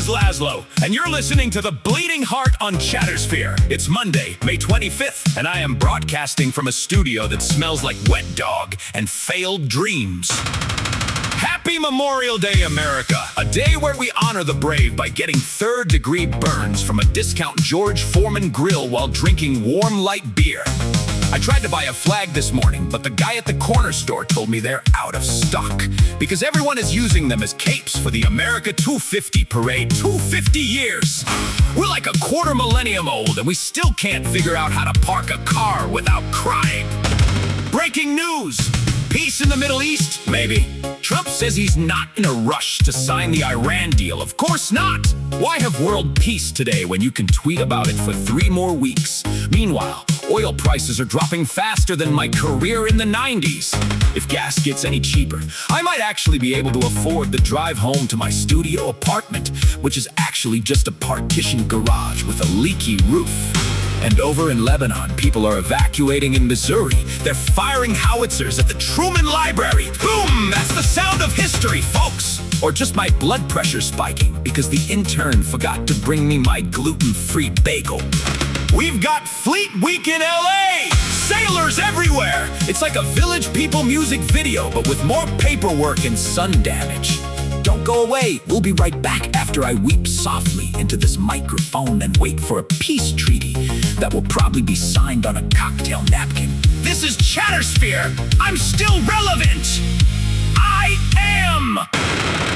is Laszlo, and you're listening to The Bleeding Heart on Chattersphere. It's Monday, May 25th, and I am broadcasting from a studio that smells like wet dog and failed dreams. Happy Memorial Day, America, a day where we honor the brave by getting third-degree burns from a discount George Foreman grill while drinking warm light beer. I tried to buy a flag this morning, but the guy at the corner store told me they're out of stock because everyone is using them as capes for the America 250 parade. 250 years! We're like a quarter millennium old and we still can't figure out how to park a car without crying. Breaking news! Peace in the Middle East? Maybe. Trump says he's not in a rush to sign the Iran deal. Of course not! Why have world peace today when you can tweet about it for 3 more weeks? Meanwhile, oil prices are dropping faster than my career in the 90s. If gas gets any cheaper, I might actually be able to afford the drive home to my studio apartment, which is actually just a partitioned garage with a leaky roof. And over in Lebanon, people are evacuating in Missouri. They're firing howitzers at the Truman Library. Boom! That's the sound of history, folks! Or just my blood pressure spiking because the intern forgot to bring me my gluten-free bagel. We've got Fleet Week in LA! Sailors everywhere! It's like a Village People music video, but with more paperwork and sun damage. Don't go away. We'll be right back after I weep softly into this microphone and wait for a peace treaty that will probably be signed on a cocktail napkin. This is Chattersphere. I'm still relevant. I am!